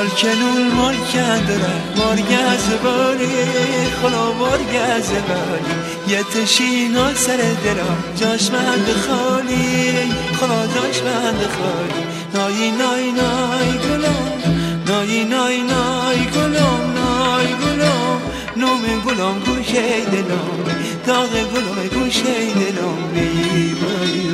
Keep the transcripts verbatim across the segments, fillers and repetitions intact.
مالکنون مالکن داره مارگز باری خلا مارگز باری یه تشینا سر درم جاش مند خالی خلا جاش مند خالی نای نای نای گلم نای نای نای گلم نای گلم نوم گلم گوشه دلم داغ گلم گوشه دلم بی بای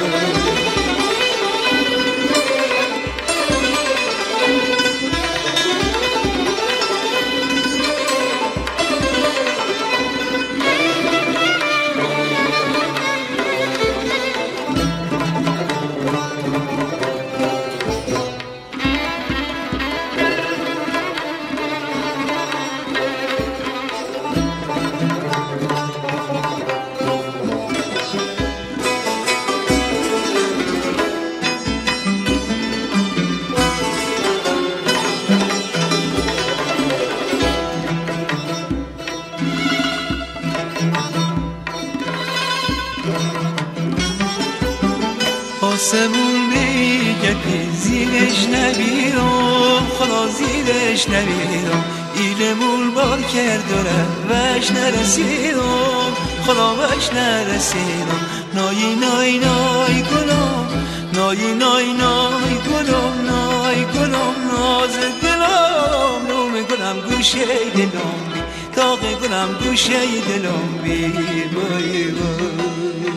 آسمون میگه که زیرش نبیرم خدا زیرش نبیرم ایلمون بار کرداره وش نرسیدم خدا وش نرسیدم نای نای نای گلم نای نای نای گلم نای گلم ناز دلم نوم گلم گوشه دلم بی داغ گلم گوشه دلم بی بای بای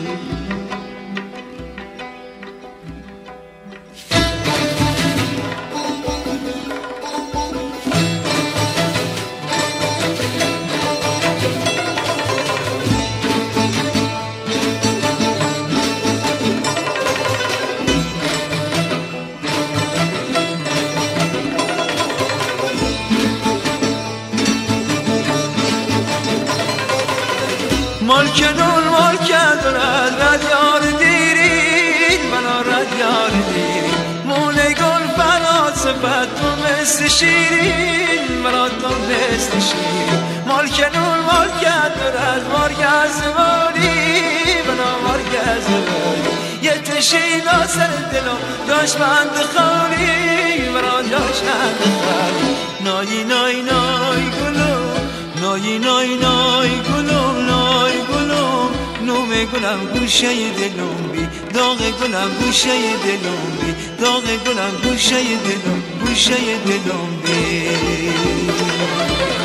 مالکنون مالکن دارد رد یار دیرین منا رد یار دیرین مونه گل فنا صفت تو مثل شیرین منا تو مثل شیرین مالکنون مالکن دارد مارگز مالی منا مارگز مالی یه تشینا سر دلم داشت بند خالی منا داشت بند خالی نای نای نای گلو نای نای نای گلو نای گلم نوم گلم گوشه دلم بی داغ گلم گوشه دلم بی داغ گلم گوشه دلم گوشه دلم بی